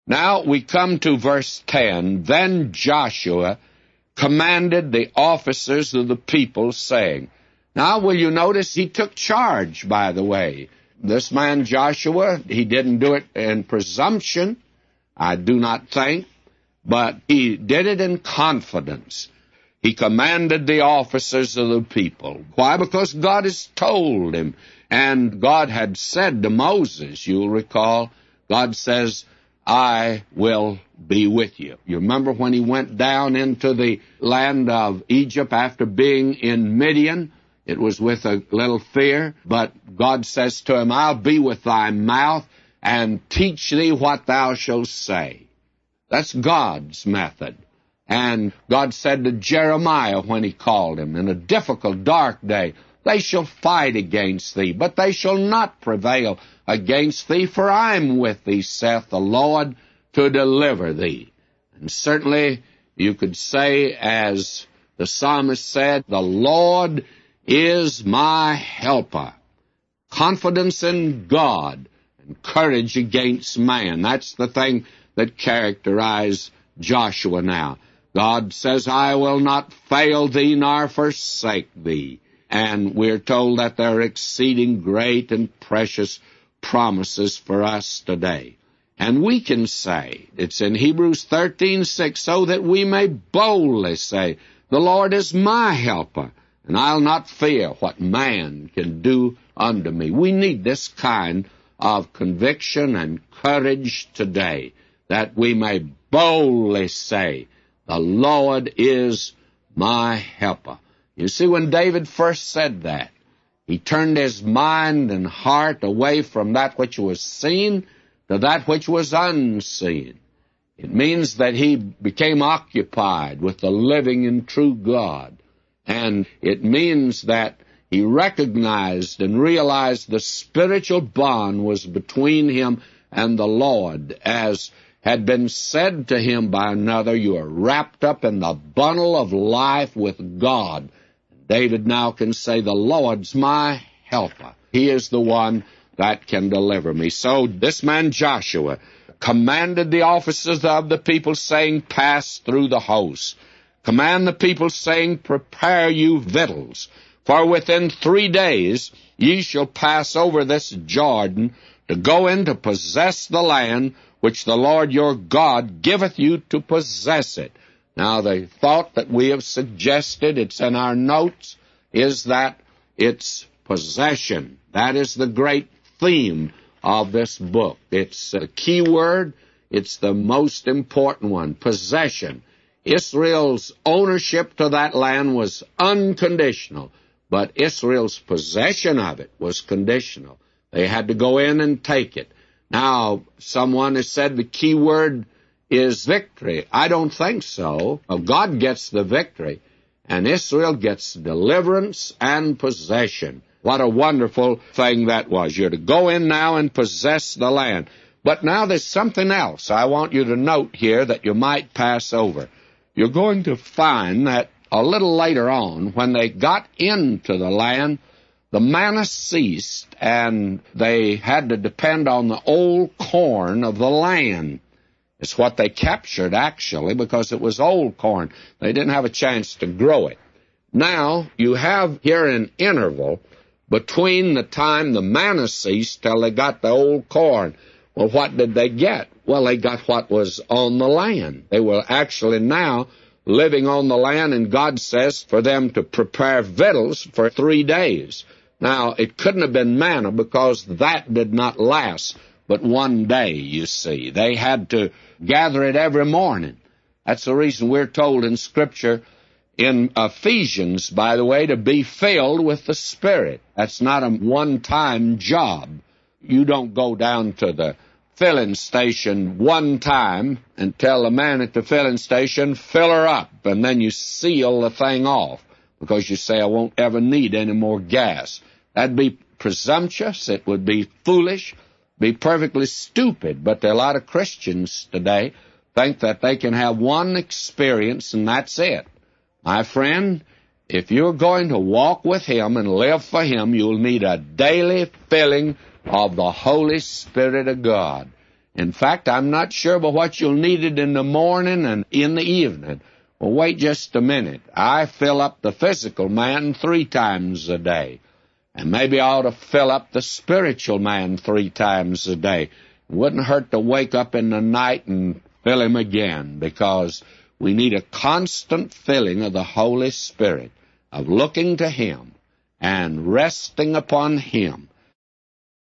Now we come to verse 10. Then Joshua commanded the officers of the people, saying, now will you notice he took charge, by the way. This man Joshua, he didn't do it in presumption, I do not think, but he did it in confidence. He commanded the officers of the people. Why? Because God has told him. And God had said to Moses, you'll recall, God says, I will be with you. You remember when he went down into the land of Egypt after being in Midian? It was with a little fear, but God says to him, I'll be with thy mouth and teach thee what thou shalt say. That's God's method. And God said to Jeremiah when he called him, in a difficult, dark day, they shall fight against thee, but they shall not prevail against thee, for I am with thee, saith the Lord, to deliver thee. And certainly you could say, as the psalmist said, the Lord is my helper. Confidence in God and courage against man. That's the thing that characterized Joshua now. God says, I will not fail thee nor forsake thee. And we're told that there are exceeding great and precious promises for us today. And we can say, it's in Hebrews 13:6, so that we may boldly say, the Lord is my helper, and I'll not fear what man can do unto me. We need this kind of conviction and courage today, that we may boldly say, the Lord is my helper. You see, when David first said that, he turned his mind and heart away from that which was seen to that which was unseen. It means that he became occupied with the living and true God. And it means that he recognized and realized the spiritual bond was between him and the Lord, as had been said to him by another, you are wrapped up in the bundle of life with God. David now can say, the Lord's my helper. He is the one that can deliver me. So this man Joshua commanded the officers of the people, saying, pass through the host. Command the people, saying, prepare you victuals, for within 3 days ye shall pass over this Jordan, to go in to possess the land which the Lord your God giveth you to possess it. Now, the thought that we have suggested, it's in our notes, is that it's possession. That is the great theme of this book. It's a key word. It's the most important one, possession. Israel's ownership to that land was unconditional, but Israel's possession of it was conditional. They had to go in and take it. Now, someone has said the key word is victory. I don't think so. God gets the victory, and Israel gets deliverance and possession. What a wonderful thing that was. You're to go in now and possess the land. But now there's something else I want you to note here that you might pass over. You're going to find that a little later on, when they got into the land, the manna ceased, and they had to depend on the old corn of the land. It's what they captured, actually, because it was old corn. They didn't have a chance to grow it. Now, you have here an interval between the time the manna ceased till they got the old corn. Well, what did they get? Well, they got what was on the land. They were actually now living on the land, and God says for them to prepare victuals for 3 days. Now, it couldn't have been manna, because that did not last but 1 day, you see. They had to gather it every morning. That's the reason we're told in Scripture, in Ephesians, by the way, to be filled with the Spirit. That's not a one-time job. You don't go down to the filling station one time and tell the man at the filling station, fill her up, and then you seal the thing off, because you say, I won't ever need any more gas. That'd be presumptuous. It would be foolish, be perfectly stupid. But there are a lot of Christians today think that they can have one experience and that's it. My friend, if you're going to walk with Him and live for Him, you'll need a daily filling of the Holy Spirit of God. In fact, I'm not sure but what you'll need it in the morning and in the evening. Well, wait just a minute. I fill up the physical man 3 times a day. And maybe I ought to fill up the spiritual man 3 times a day. It wouldn't hurt to wake up in the night and fill him again, because we need a constant filling of the Holy Spirit, of looking to Him and resting upon Him